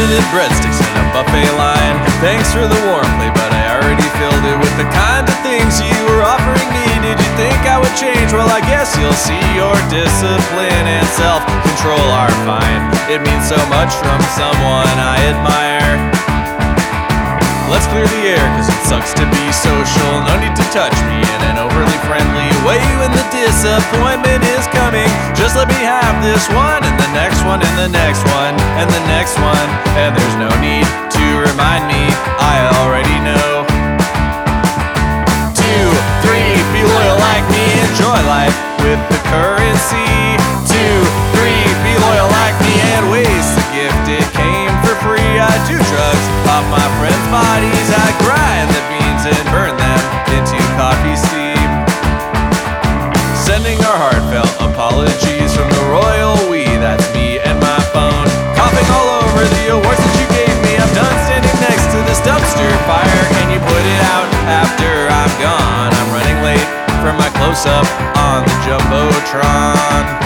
unlimited breadsticks and a buffet line. Thanks for the warm plate, but I already filled it with the kind of things you were offering me. Did you think I would change? Well, I guess you'll see your discipline and self-control are fine. It means so much from someone I admire. Let's clear the air, cause it sucks to be social. No need to touch me in an overly friendly way. When the disappointment is coming, just let me have this one, and the next one, and the next one, and the next one. And there's no need to remind me, I already know. 2, 3, be loyal like me, enjoy life with the currency. 2, 3, be loyal like me and waste the gift, it came for free. I do drugs off my friends' bodies, I grind the beans and burn them into coffee steam. Sending our heartfelt apologies from the royal we, that's me and my phone. Coughing all over the awards that you gave me. I'm done standing next to this dumpster fire. Can you put it out after I'm gone? I'm running late for my close-up on the Jumbotron.